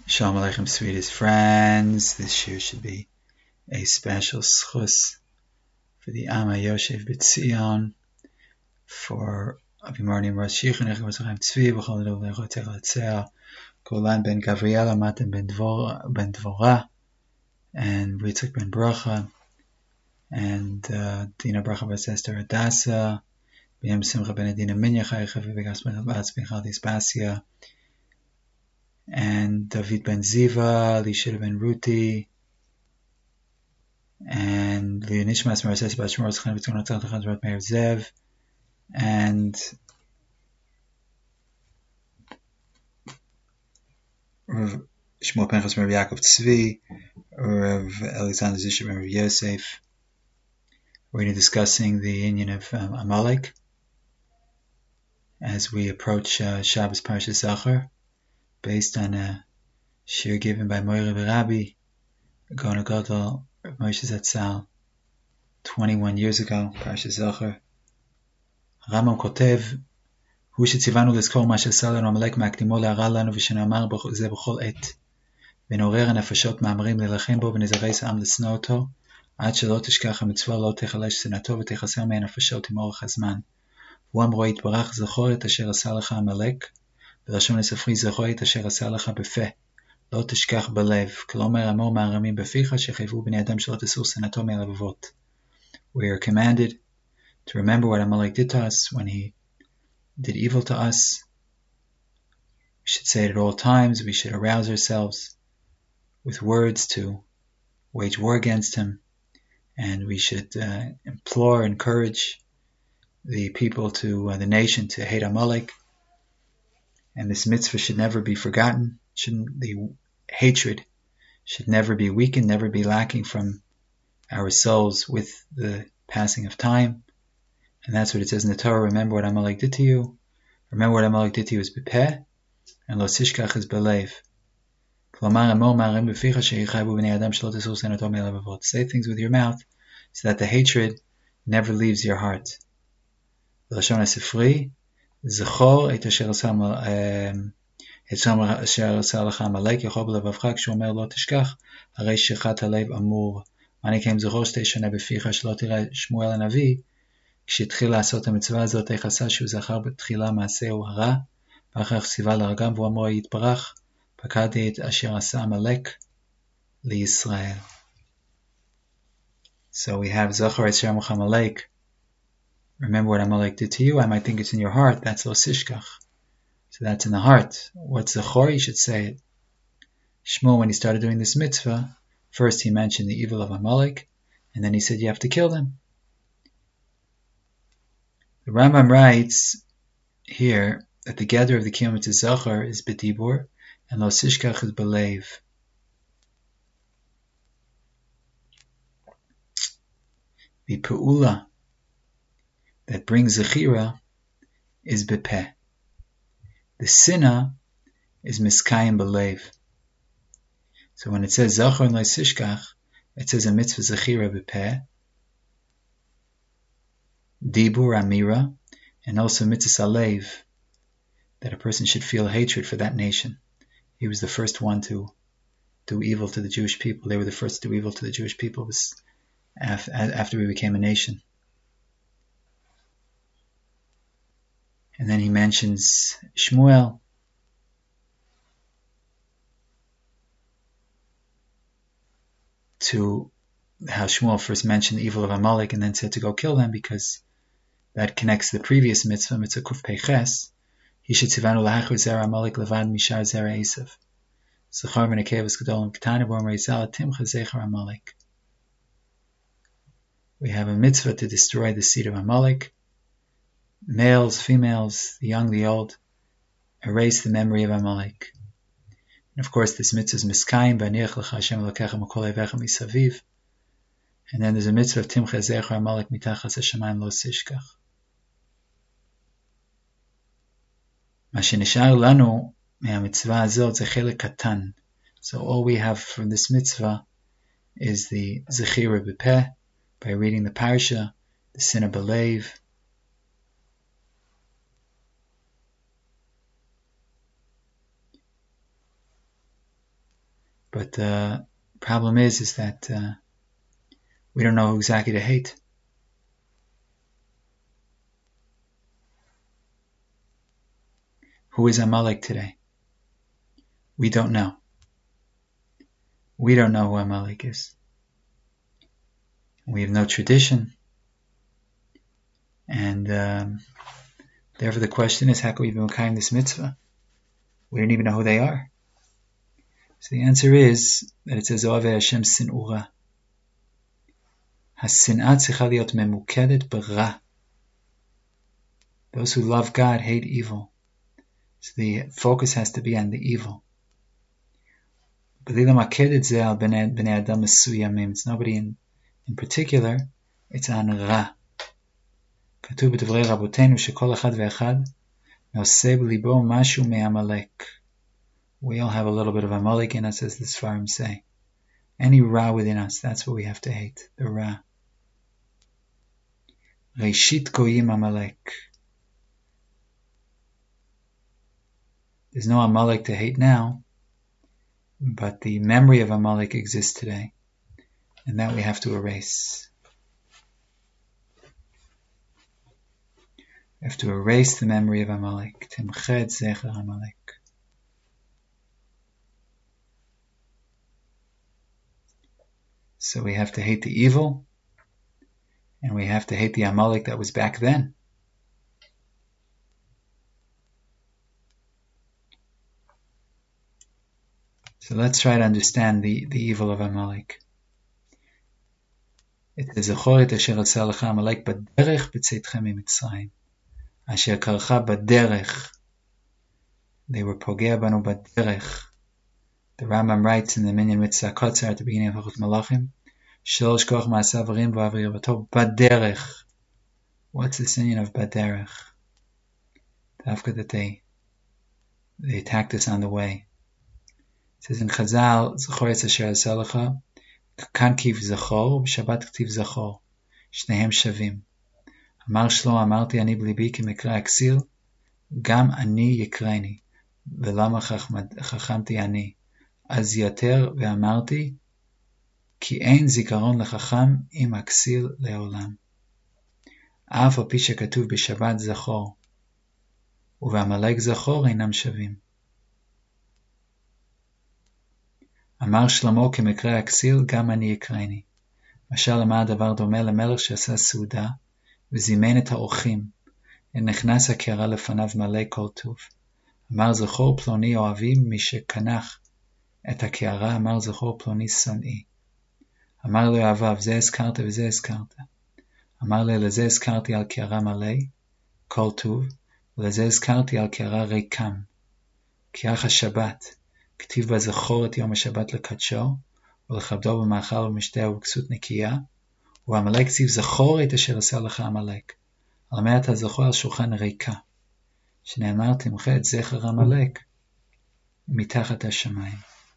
Shalom Aleichem, sweetest friends. This year should be a special schus for the Am HaYoshev B'Tzion, for Abimarnim Rosh Yichanech, V'Zachem Tzvi, V'chol Adov Le'chotech L'Tzea, Golan ben Gavriela, Matan ben Dvorah, and Ritzak ben Bracha, and Dina Bracha Bas Esther Hadassah, B'Yem Simcha ben Adina Minya Chaycha, V'Vegas ben Abatz ben Chaldis Basia, and David ben Ziva, Lishir ben Ruti, and Leonishmas Marases Bashmor Tzchan B'Tzon Atzal Tachan Zrat Meir Zev, and Rav Shmuel Pinchas Rav Yaakov Tzvi, Rav Alexander Zisher ben Rav Yosef. We're going to be discussing the union of Amalek as we approach Shabbos Parashas Zachor, based on a shir given by Moira V'Rabbi, Gaon Gadol, Rav Moshe Zatzal, 21 years ago, Parashas Zachor. Rambam Kotev, הוא שציוונו לזכור מה שעשה לנו עמלק מהקדימו להרע לנו ושנאמר זה בכל עת, ונעורר הנפשות מאמרים להילחם בו ונזרז העם לשנוא אותו, עד שלא תשכח המצווה לא תחלש שנאתו ותחסר מהנפשות עם אורך הזמן. הוא אמרו יתברך זכור את אשר עשה לך עמלק, בלשון הספרי זכור את אשר עשה לך בפה, לא תשכח בלב, כלומר אמור מהרמים בפיך שחייבו בני אדם שלא תסור שנאתו מהלבבות. We are commanded to remember what Amalek did to us when he did evil to us. We should say it at all times. We should arouse ourselves with words to wage war against him, and we should implore, encourage the people to the nation to hate Amalek. And this mitzvah should never be forgotten. The hatred should never be weakened, never be lacking from our souls with the passing of time. And that's what it says in the Torah. Remember what Amalek did to you. Remember what Amalek did to you is bepeh, and lo tishkach is belev. Say things with your mouth so that the hatred never leaves your heart. B'lashon hasifri, zechor et asher asa לך עמלק, יכול בלבבך כשהוא אומר לא תשכח, הרי שחת הלב אמור. ואני קיים זכור שתשנה בפיך שלא תראה שמואל הנביא, כשהתחיל לעשות המצווה הזאת, איך עשה שהוא זכר בתחילה מעשהו הרע, ואחר כך ציווה להרגם, והוא אמר יתברך, פקדתי את אשר עשה עמלק לישראל. So we have Zachor et Shamach Amalek. Remember what Amalek did to you. I might think it's in your heart. That's lo sishkach. So that's in the heart. What's Zachor? You should say it. Shmuel, when he started doing this mitzvah, first he mentioned the evil of Amalek, and then he said you have to kill them. The Rambam writes here that the gather of the Kiyom Mitzvah Zachor is B'dibur, and Lo Sishkach is B'leiv. The Pe'ula that brings Zechira is B'peh. The Sinah is Miskayim B'leiv. So when it says Zachor and Lo Sishkach, it says a mitzvah Zechira B'peh, Dibur Amira, and also mitzvah Alev, that a person should feel hatred for that nation. He was the first one to do evil to the Jewish people. They were the first to do evil to the Jewish people after we became a nation. And then he mentions Shmuel. To how Shmuel first mentioned the evil of Amalek and then said to go kill them, because that connects the previous mitzvah, mitzvah Kuf Peiches. He should tzivanu lahachur zera Amalek levad mishar zera Esav. Zachar v'nekevus gedolim k'tana b'om reizal timcha zechar Amalek. We have a mitzvah to destroy the seed of Amalek. Males, females, the young, the old, erase the memory of Amalek. And of course, this mitzvah is miskayim v'aniach lecha Hashem elokecha m'kol eivecha misaviv. And then there's a mitzvah of timcha zechar Amalek mitachas hashamayim lo sishkach. מה שנשאר לנו מהמצווה הזאת זה חלק קטן. So all we have from this mitzvah is the Zechira B'peh, by reading the parsha, the Sinah B'leiv. But the problem is that we don't know who exactly to hate. Who is Amalek today? We don't know. We don't know who Amalek is. We have no tradition. And therefore the question is, how can we be Mekayim this mitzvah? We don't even know who they are. So the answer is that it says, Ohavei Hashem sin'u ra. Hasin'ah tzricha liot memukedet b'ra. Those who love God hate evil. So the focus has to be on the evil. It's nobody in particular, it's on Ra. כתוב בדברי רבותינו שכל אחד ואחד נושא בליבו משהו מעמלק. We all have a little bit of Amalek in us, as the Sfarim say. Any Ra within us, that's what we have to hate, the Ra. Reishit goyim Amalek. There's no Amalek to hate now, but the memory of Amalek exists today, and that we have to erase. We have to erase the memory of Amalek. Timched zecher Amalek. So we have to hate the evil, and we have to hate the Amalek that was back then. So let's try to understand the evil of Amalek. It says, Zechor et asher aseh lecha Amalek baderech b'tzeitchem miMitzrayim. Asher karcha baderech. They were pogea banu baderech. The Rambam writes in the Minyan Mitzvah Kotzar at the beginning of Hilchot Malachim, Shlosh koch ma'asav rim v'av yirvato baderech. What's the sign of baderech? Dafka that they attacked us on the way. It says in Chazal, Zechor et asher aseh lecha, kan kiv zachor, b'shabbat ktiv zachor, shnehem shavim. Amar Shlo, amarti ani b'libi ki mekra aksil, gam ani yikreni, ולמה חכמתי אני? אז יותר ואמרתי, כי אין זיכרון לחכם אם אכסיל לעולם. אף על פי שכתוב בשבת זכור, ובעמלק זכור אינם שווים. אמר שלמה כמקרה אכסיל, גם אני יקרני. משל למה הדבר דומה למלך שעשה סעודה, וזימן את האורחים, ונכנס הקערה לפניו מלא כל טוב. אמר זכור פלוני אוהבי, מי שקנח את הקערה, אמר זכור פלוני שונאי. אמר לו אוהביו, זה הזכרת וזה הזכרת. אמר לו, לזה הזכרתי על קערה מלא, כל טוב, ולזה הזכרתי על קערה ריקם. כי אך השבת, כתיב בה זכור את יום השבת לקדשו, ולכבדו במאכל ובמשתה ובכסות נקייה, ועמלק כתיב זכור את אשר עשה לך עמלק. על מה אתה זכור על שולחן ריקה. שנאמר תמחה את זכר עמלק מתחת השמיים.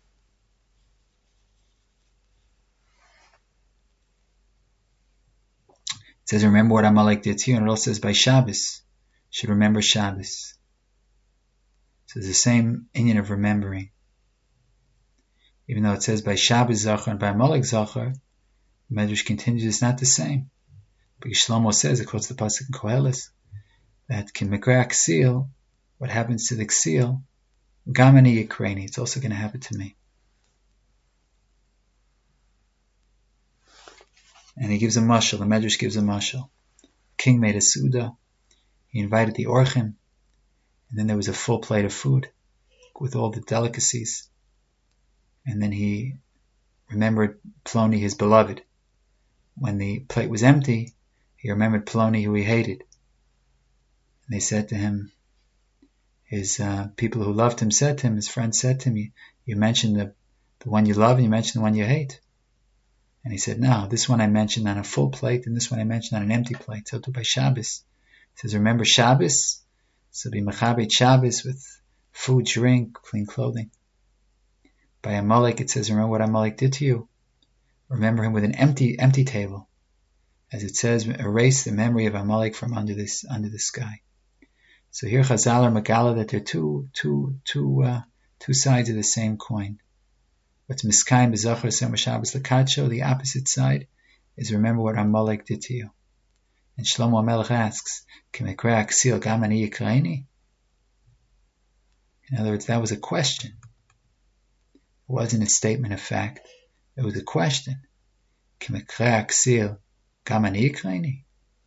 It says, remember what Amalek did to you, and it also says by Shabbos, should remember Shabbos. So it's the same inyan of remembering. Even though it says by Shabbos Zachar and by Amalek Zachar, the Medrash continues, it's not the same. Because Shlomo says, it quotes the pasuk in Koheles, that Kin Mekra Ksil, what happens to the Ksil, Gamani Yikreni, it's also going to happen to me. And he gives a mashal, the Medrash gives a mashal. King made a Suda, he invited the Orchim, and then there was a full plate of food with all the delicacies. And then he remembered Ploni, his beloved. When the plate was empty, he remembered Ploni, who he hated. And they said to him, his people who loved him said to him, his friends said to him, you mentioned the one you love and you mentioned the one you hate. And he said, no, this one I mentioned on a full plate and this one I mentioned on an empty plate. So by Shabbos. He says, remember Shabbos? So be Mechabed Shabbos with food, drink, clean clothing. By Amalek it says, remember what Amalek did to you? Remember him with an empty table. As it says, erase the memory of Amalek from under the sky. So here Chazal are Megala that there are two sides of the same coin. What's miskayim b'zachar Soma Shabbos l'kadsho, the opposite side, is remember what Amalek did to you. And Shlomo HaMelech asks, K'mekra aksil gam ani yikraini? In other words, that was a question. It wasn't a statement of fact. It was a question. K'mekra aksil gam ani yikraini?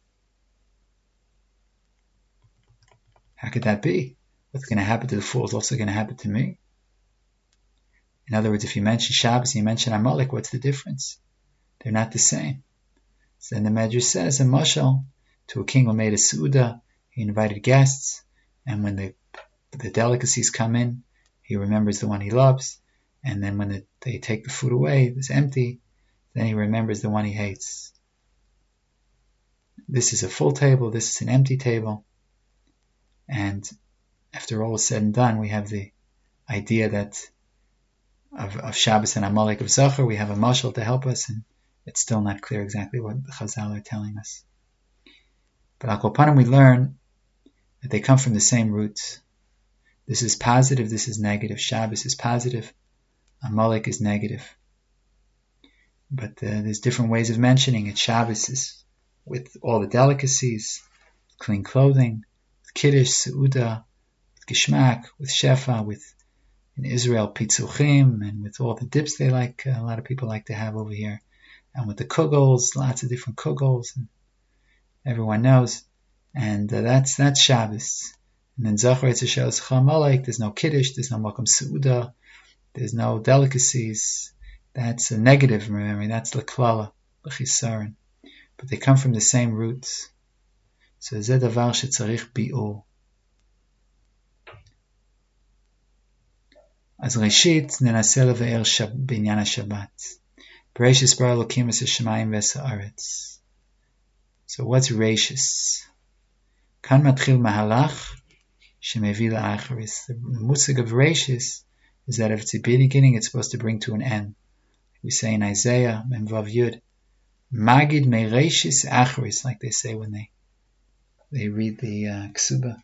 How could that be? What's going to happen to the fool is also going to happen to me. In other words, if you mention Shabbos and you mention Amalek, what's the difference? They're not the same. So then the Medrash says, a mashal, to a king who made a su'udah, he invited guests, and when the delicacies come in, he remembers the one he loves, and then when they take the food away, it's empty, then he remembers the one he hates. This is a full table, this is an empty table, and after all is said and done, we have the idea that of Shabbos and Amalek of Zachar, we have a mashal to help us, and it's still not clear exactly what the Chazal are telling us. But Al Kol Panim, we learn that they come from the same roots. This is positive, this is negative. Shabbos is positive, Amalek is negative. But there's different ways of mentioning it. Shabbos is with all the delicacies, clean clothing, with Kiddush, Seudah, with Gishmak, with Shefa, with in Israel, Pitzuchim, and with all the dips they like, a lot of people like to have over here. And with the kugels, lots of different kugels, and everyone knows. And that's Shabbos. And then Zachar Yitzhak Chamalek, there's no Kiddush, there's no Makom Seudah, there's no delicacies. That's a negative, remembering, that's L'klala, L'chisaron. But they come from the same roots. So Zeh Davar Shetzarich Bi'ur. אז ראשית ננסה לבאר בעניין השבת. בראשית ברא אלוקים את השמיים ואת הארץ. So what's Rashis? כאן מתחיל מהלך שמביא לאחריס. The musig of Rashis is that if it's a beginning, it's supposed to bring to an end. We say in Isaiah, Memvav Yud, Magid me Rashis Acharis, like they say when they read the Ksuba.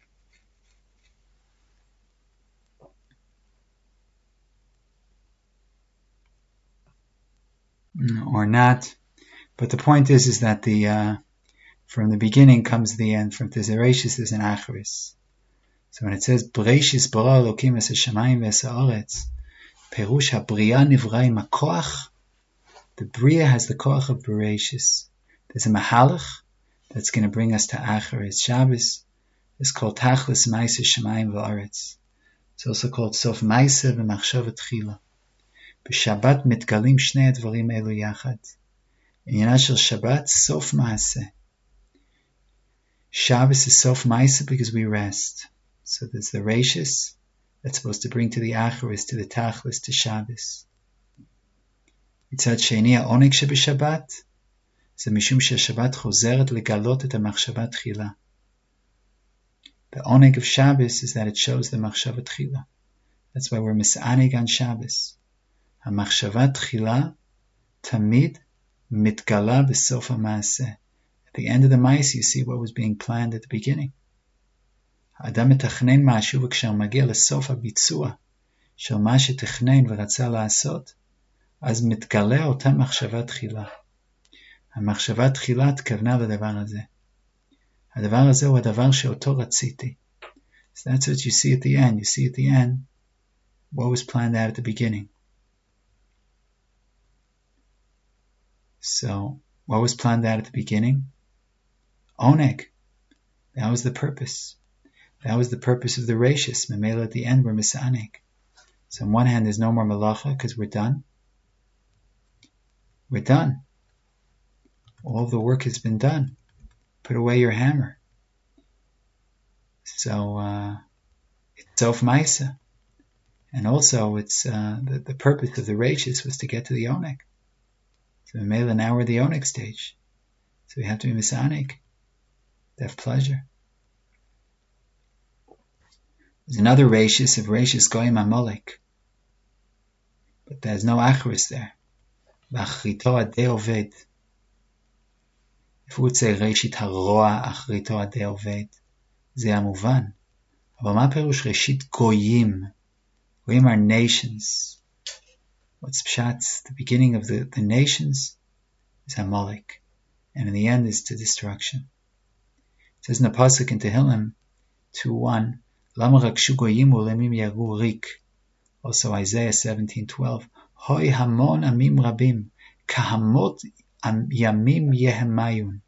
Or not, but the point is that the from the beginning comes the end. From Tizereshis there's an Acharis. So when it says Bereshis bara Elokim es hashamayim ve'es haaretz, Perush habriya nivra im hakoach, the Bria has the koach of Bereshis. There's a Mahalach that's going to bring us to Acharis. Shabbos is called Tachlis Maisa Shamayim ve'aretz. It's also called Sof Maisa ve'machshava tchila. בשבת מתגלים שני הדברים אלו יחד. עניינה של שבת, סוף מעשה. Shabbos is sof ma'aseh because we rest. So there's the Rashis that's supposed to bring to the Acharis, to the Tachlis, to Shabbos. מצד שני, העונג שבשבת, זה משום שהשבת חוזרת לגלות את המחשבה תחילה. The oneg of Shabbos is that it shows the מחשבה תחילה. That's why we're mis'anig on Shabbos. המחשבה תחילה תמיד מתגלה בסוף המעשה. At the end of the מעשה, you see what was being planned at the beginning. האדם מתכנן משהו, וכשהוא מגיע לסוף הביצוע של מה שתכנן ורצה לעשות, אז מתגלה אותה מחשבה תחילה. המחשבה תחילה התכוונה לדבר הזה. הדבר הזה הוא הדבר שאותו רציתי. So that's what you see at the end. You see at the end what was planned out at the beginning. So, what was planned out at the beginning? Oneg. That was the purpose. That was the purpose of the Rashis. Memela at the end, we're Mis'anig. So on one hand, there's no more Malacha because we're done. We're done. All the work has been done. Put away your hammer. So, it's Sof Maisa. And also, it's the purpose of the Rashis was to get to the Oneg. So Memela, now we're the Oneg stage. So we have to be Mis'anig. To have pleasure. There's another Rashis of Rashis Goyim Amalek. But there's no Acharis there. V'achrito adei oved. If we would say Rashit haroa achrito adei oved, זה המובן. אבל מה פירוש ראשית גויים? Goyim are nations. What's Pshat? The beginning of the nations is Amalek, and in the end is to destruction. It says in the pasuk in Tehillim 2:1, Lama rakshu goyimu lemim yagu rik. Also Isaiah 17:12, Hoy hamon amim rabim, kahamot yamim yehemayun.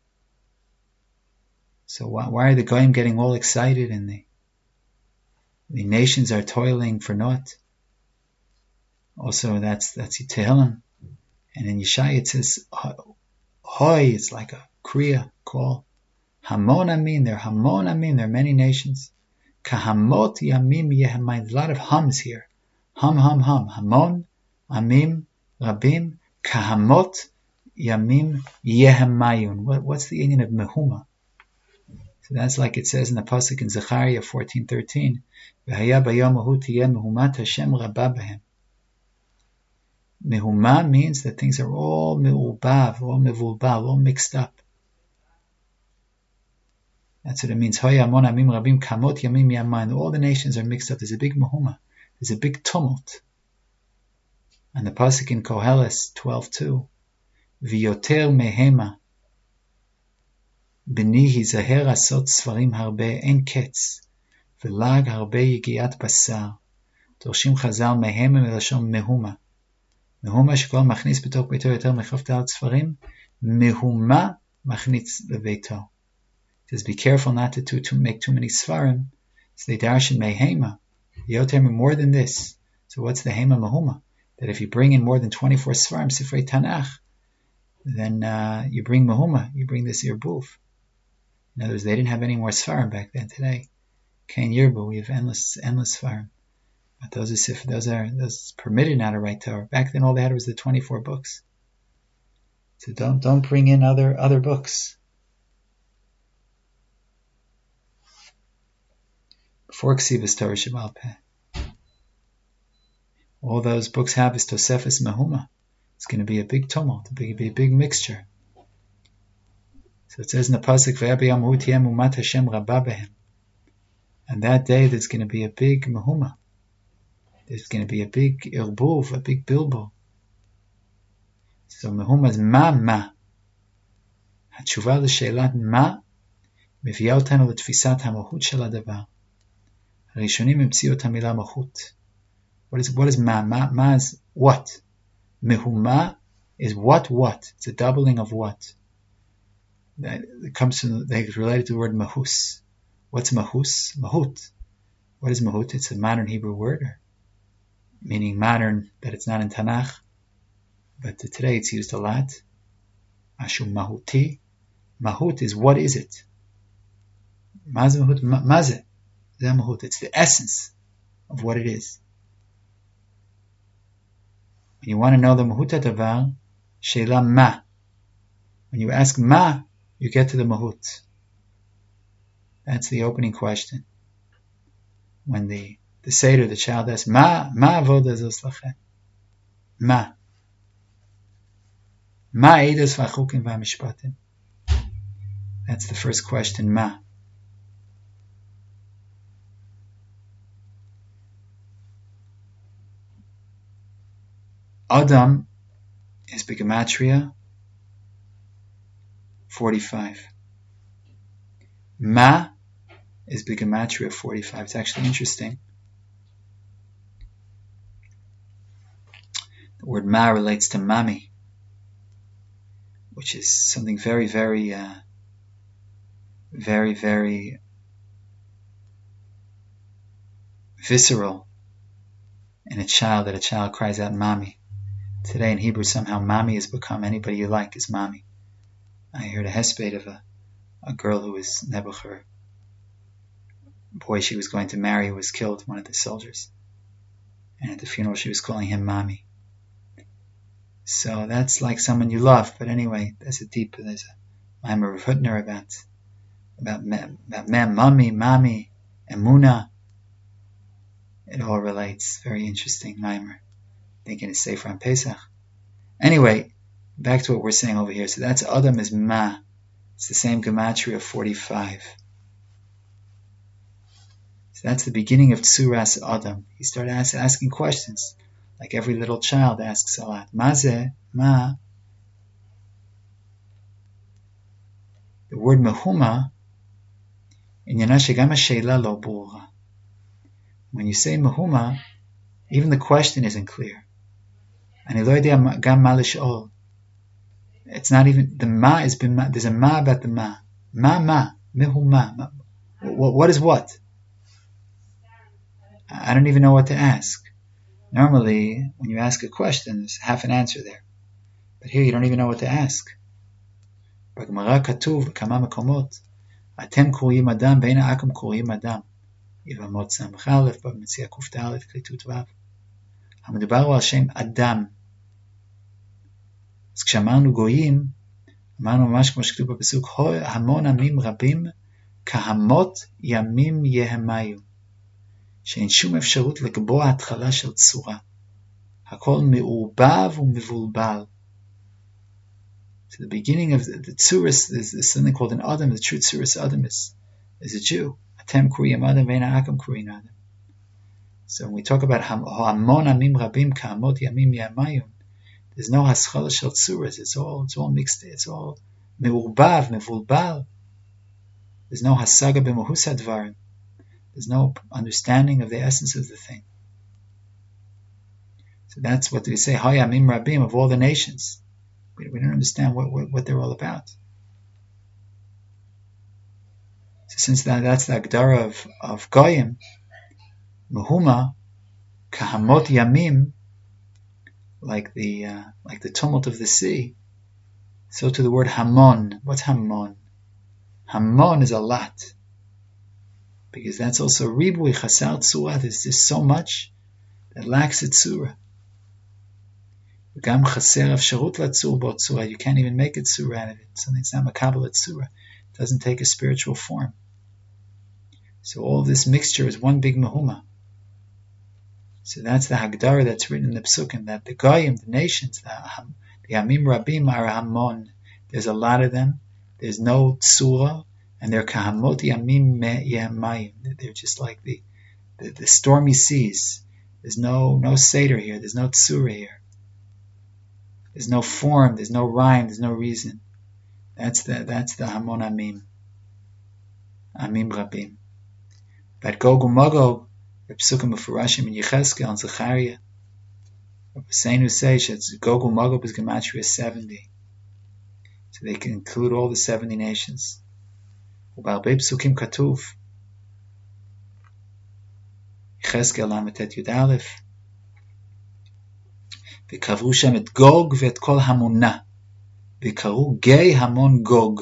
So why are the goyim getting all excited and the nations are toiling for naught? Also that's Tehillim. And in Yeshaya it says, Hoy, it's like a kriya call. Hamon amin, there are many nations. Kahamot yamim yehemayun. A lot of hums here. Hum. Hamon, amim, rabim, kahamot yamim yehemayun. What's the meaning of mehuma? So that's like it says in the pasuk in Zechariah 14:13. V'haya bayom hu tiyeh mehumat Hashem rabba b'hem. Mehuma means that things are all me'ubav, all mevulbav, all mixed up. That's what it means. Hoy amon amim rabim kamot yamim yamayun. All the nations are mixed up. There's a big mehuma. There's a big tumult. And the pasuk in Koheles 12:2, V'yoter mehema b'ni hizaher asot sfarim harbe en ketz v'lag harbe yigiat basar דורשים חז"ל מהם מלשון מהומה. מהומה שכל מכניס בתוך ביתו יותר מ-5,000 ספרים, מהומה מכניס בביתו. It says, be careful not to make too many svarim. So they darshan mehema. Yoter more than this. So what's the hema mahuma? That if you bring in more than 24 svarim, sifrei Tanakh, then you bring mahuma, you bring this irbuf. In other words, they didn't have any more svarim back then. Today, Kain Yirbu, we have endless svarim. But those are permitted now to write Torah. Back then, all they had was the 24 books. So don't bring in other books. Before Ksivas Torah Shemal Peh, all those books have is Tosefes Mahuma. It's going to be a big tumult, a big mixture. So it says in the pasuk, "V'yabiyam hu tiyeh mumat Hashem rabba behem." And that day, there's going to be a big mahuma. There's going to be a big irbuv, a big bilbo. So mahuma is ma. התשובה לשאלת מה מביאה אותנו לתפיסת המהות של הדבר. הראשונים המציאו את המילה מהות. What is ma? Ma is what? Mehuma is what? It's a doubling of what? It comes from, they related to the word mahus. What's mahus? Mahut. What is mahut? It's a modern Hebrew word, meaning modern, that it's not in Tanakh, but today it's used a lot. Ashu mahuti. Mahut is what is it? Maz mahut, maze. Mahut. It's the essence of what it is. When you want to know the mahut hadavar, sheila ma. When you ask ma, you get to the mahut. That's the opening question. When the Seder, the child asks, Ma avoda zos lachem? Ma eidos v'achukim v'amishpatim? That's the first question, ma. Adam is Gematria 45. Ma is Gematria 45. It's actually interesting. The word ma relates to mami, which is something very, very, very, very visceral in a child, that a child cries out mami. Today in Hebrew, somehow mami has become anybody you like is mami. I heard a hesped of a girl who was Nebuchadnezzar. Boy she was going to marry who was killed, one of the soldiers. And at the funeral she was calling him mami. So that's like someone you love. But anyway, there's a Maimar of Hutner about mami, emuna. It all relates. Very interesting Maimar. Thinking it's safer on Pesach. Anyway, back to what we're saying over here. So that's Adam is ma. It's the same gematria of 45. So that's the beginning of Tsuras Adam. He started asking questions. Like every little child asks a lot. Maze, ma. The word mehuma, עניינה שגם השאלה לא ברורה. When you say mehuma, even the question isn't clear. אני לא יודע גם מה לשאול. It's not even, the ma has been, there's a ma about the ma. Ma, mehuma. What is what? I don't even know what to ask. Normally, when you ask a question, there's half an answer there. But here you don't even know what to ask. בגמרא כתוב בכמה מקומות, אתם קוראים אדם, בין האקם קוראים אדם. יבמות סמך א' במציאה קופתא כליתות ו'. המדובר הוא על שם אדם. אז כשאמרנו גויים, אמרנו ממש כמו שכתוב בפסוק, המון עמים רבים, כהמות ימים יהמיו. שאין שום אפשרות לקבוע התחלה של צורה. הכל מעורבב ומבולבל. So the beginning of the tzuris is something called an Adam. The true tzuris Adam is a Jew. Atem kuriyam Adam ve'ena akam kuriyam Adam. So when we talk about hamon amim rabim ka'amot yamim yamayim, there's no haschala shel tzuras. It's all mixed. It's all meurbav, mevulbal. There's no hasaga b'mohus hadvarim. There's no understanding of the essence of the thing. So that's what we say. Hayamim rabim, of all the nations. We don't understand what they're all about. So since that's the Agdara of Goyim, Mehuma, Kahamot Yamim, like the tumult of the sea, so to the word Hamon. What's Hamon? Hamon is a lot. Because that's also Ribui Chasar Tzura. There's just so much that lacks a Tzura. You can't even make a tzura out of it. Something's not makabel tzura. It doesn't take a spiritual form. So all this mixture is one big mehuma. So that's the Hagdara that's written in the Psukim, that the Goyim, the nations, the Amim Rabim are Hamon. There's a lot of them. There's no tzura, and they're kahamot yamim yemayim. They're just like the stormy seas. There's no seder here. There's no tzura here. There's no form, there's no rhyme, there's no reason. That's the Hamon Amim. Amim Rabim. But Gog uMagog, the Psukim of Furashim in Yecheskel and Zechariah, Husseinu says that Gog uMagog is Gematria 70. So they can include all the 70 nations. U'Ba'arbei Psukim Katuv. Yecheskel Lametet Yud Aleph. וקברו שם את גוג ואת כל המונה, וקראו גי המון גוג.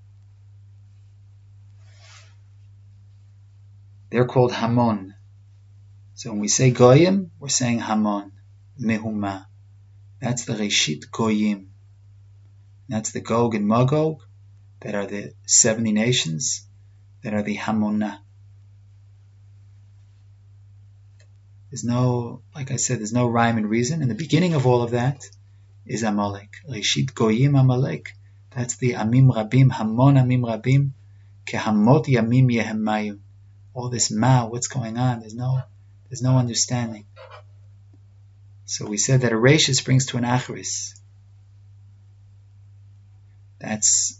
They're called Hamon. So when we say Goyim, we're saying Hamon, Mehuma. That's the Reshit Goyim. That's the Gog and Magog, that are the 70 nations, that are the Hamona. There's no, like I said, there's no rhyme and reason. And the beginning of all of that is Amalek. Reshit Goyim Amalek. That's the Amim Rabim, Hamon Amim Rabim, Kehamot Yamim Yehemayim. All this what's going on? There's no understanding. So we said that a Rashis brings to an Acharis. That's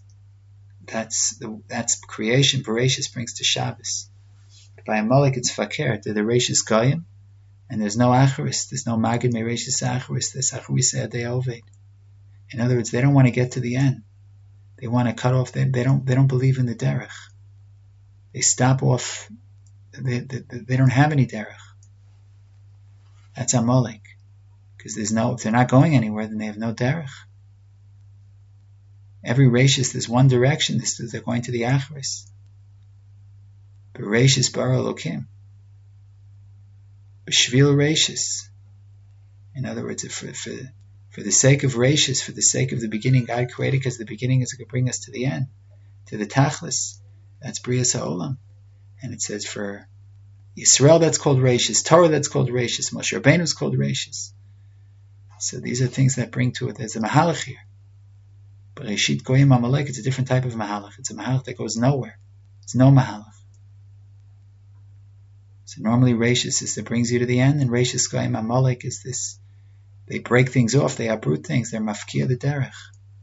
creation. Bereshis brings to Shabbos. By Amalek it's Fakir. They're the Rashis Goyim. And there's no Acharis, there's no Magid Mereshis Acharis, there's Acharis Adei Oved. In other words, they don't want to get to the end. They want to cut off, they don't believe in the derech. They stop off, they don't have any derech. That's Amalek. Because if they're not going anywhere, then they have no derech. Every Rashis, there's one direction, they're going to the Acharis. But Rashis Bara Elokim. B'shvil Rashis. In other words, for the sake of Rashis, for the sake of the beginning, God created because the beginning is going to bring us to the end, to the Tachlis. That's Brias HaOlam. And it says for Yisrael that's called Rashis, Torah that's called Rashis, Moshe Rabbeinu is called Rashis. So these are things that bring to it. There's a Mahalach here. But Reshit Goyim Amalek, it's a different type of Mahalach. It's a Mahalach that goes nowhere. It's no Mahalach. So normally Rashis is that brings you to the end, and Rashis Goyim Amalek is this They break things off, they uproot things, they're mafkia the derech.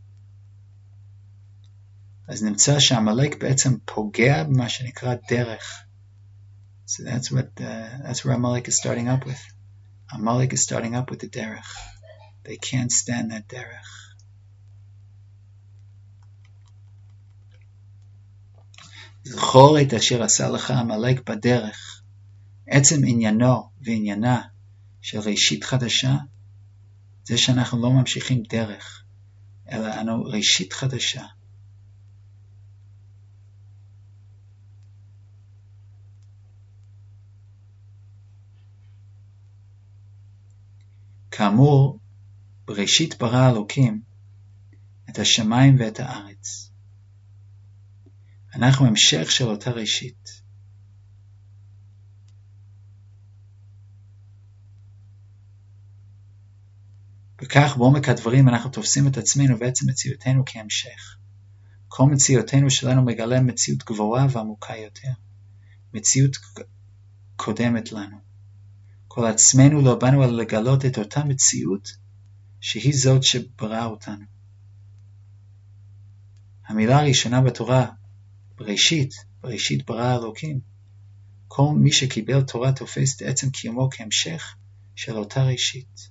אז נמצא שהעמלק בעצם פוגע במה שנקרא דרך. So that's where Amalek is starting up with. Amalek is starting up with the derech. They can't stand that derech. זכור את אשר עשה לך עמלק בדרך. עצם עניינו ועניינה של ראשית חדשה, זה שאנחנו לא ממשיכים דרך, אלא אנו ראשית חדשה. כאמור, בראשית ברא אלוקים את השמיים ואת הארץ. אנחנו המשך של אותה ראשית. וכך בעומק הדברים אנחנו תופסים את עצמנו בעצם מציאותנו כהמשך. כל מציאותנו שלנו מגלה מציאות גבוהה ועמוקה יותר. מציאות קודמת לנו. כל עצמנו לא באנו על לגלות את אותה מציאות שהיא זאת שבראה אותנו. המילה הראשונה בתורה, בראשית ברא אלוקים. כל מי שקיבל תורה תופס את עצם קיומו כהמשך של אותה ראשית.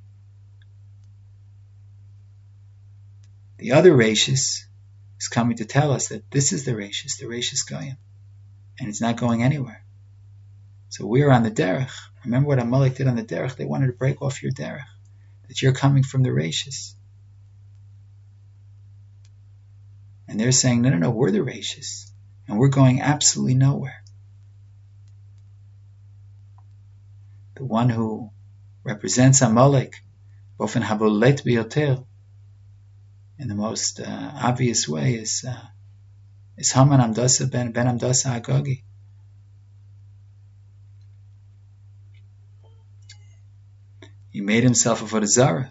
The other Rashis is coming to tell us that this is the Rashis Goyim, and it's not going anywhere. So we are on the derech. Remember what Amalek did on the derech? They wanted to break off your derech, that you're coming from the Rashis. And they're saying, no, we're the Rashis, and we're going absolutely nowhere. The one who represents Amalek, Bofen Habolet Biotel, in the most obvious way, is Haman Amdasa ben Amdasa Agagi. He made himself a Avodah Zarah.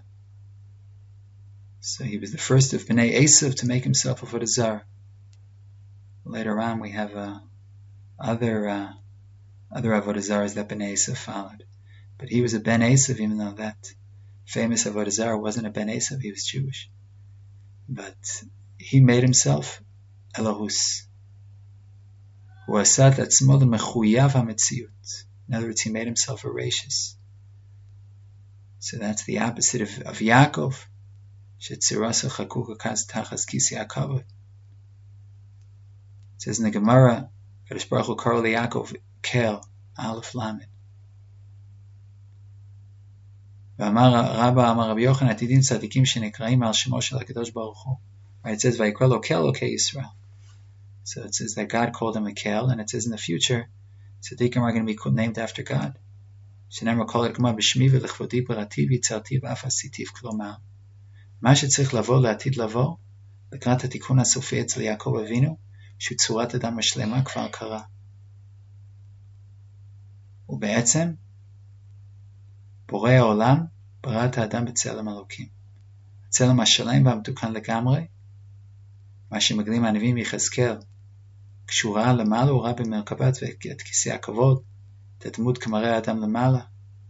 So he was the first of Bnei Esav to make himself a Avodah Zarah. Later on we have other Avodah Zarahs that Bnei Esav followed. But he was a Ben Esav, even though that famous Avodah Zarah wasn't a Ben Esav, he was Jewish. But he made himself Elohus. In other words, he made himself a Rashis. So that's the opposite of Yaakov. It says in the Gemara, Kadosh Baruch Hu called Yaakov Kel, Aleph Lamed. Rabbi Yochanan עתידים צדיקים שנקראים על שמו של הקדוש ברוך הוא. It says, ויקרא לו kel אלוקי ישראל. So it says that God called him a kel, and it says in the future, tzadikim are going to be named after God. שנאמר כל הגמרא בשמי ולכבודי בראתי ויצרתי ואף עשיתיו. כלומר, מה שצריך לבוא לעתיד לבוא, לקראת התיקון הסופי אצל יעקב אבינו, שהוא צורת אדם השלמה כבר קרה. ובעצם, בורא העולם ברא את האדם בצלם אלוקים. הצלם השלם והמתוקן לגמרי, מה שמגלים הנביאים מיחזקאל, כשהוא ראה למעלה הוא ראה במרכבת ואת כיסא הכבוד, את הדמות כמראה האדם למעלה.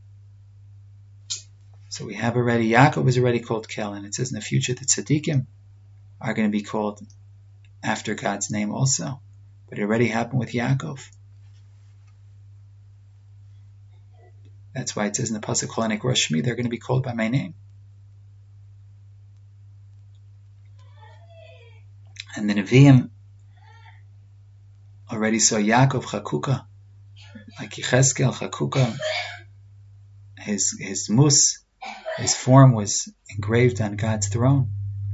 So we have already, Yaakov is already called Kel, and it says in the future that tzaddikim are going to be called after God's name also. But it already happened with Yaakov. That's why it says in the Pasuk Kol Nekro Shmi, they're going to be called by my name. And the Nevi'im already saw Yaakov Chakuka, like Yechezkel Chakuka. His mus, his form was engraved on God's throne.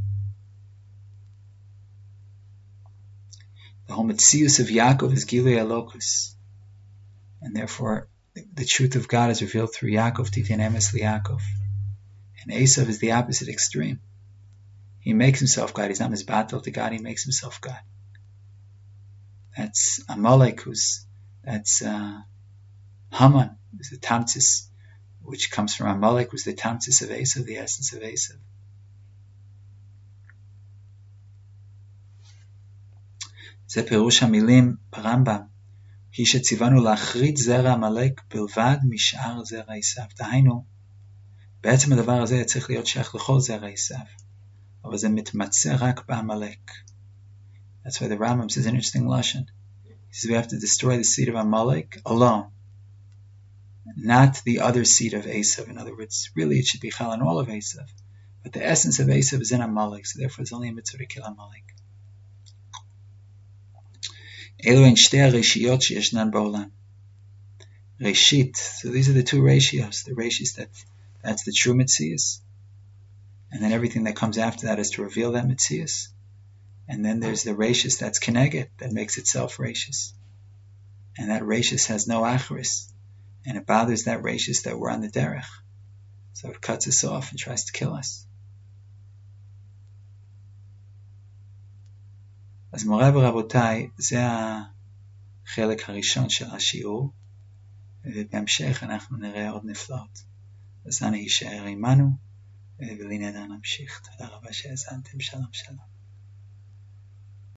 The whole Metzius of Yaakov is Gilui Elokus, and therefore the truth of God is revealed through Yaakov, Titin Emes Liyaakov. And Esav is the opposite extreme. He makes himself God. He's not misbatel to God. He makes himself God. That's Amalek, that's Haman, who's the Tamtis, which comes from Amalek, who's the Tamtis of Esav, the essence of Esav. זה פירוש המילים ברמב"ם. היא שציוונו להחריד זרע עמלק בלבד משאר זרע עשיו. דהיינו, בעצם הדבר הזה צריך להיות שייך לכל זרע עשיו, אבל זה מתמצא רק בעמלק. That's why the Rambam says an interesting lashon. He says we have to destroy the seed of Amalek alone, not the other seed of Esav. In other words, really it should be chal on all of Esav, but the essence of Esav is in Amalek, so therefore it's only a mitzvah to kill Amalek. Elu ein shtei hareshiyot sheyeshnan ba'olam. Reshit, so these are the two ratios. The ratios that's the true mitzias, and then everything that comes after that is to reveal that mitzias. And then there's the rashis that's keneged, that makes itself rashis. And that rashis has no acharis. And it bothers that rashis that we're on the derech. So it cuts us off and tries to kill us. אז מוריי ורבותיי, זה החלק הראשון של השיעור. ובהמשך אנחנו נראה עוד נפלאות. אז אנא יישאר עמנו, ולנהדר נמשיך. תודה רבה שהאזנתם, שלום שלום.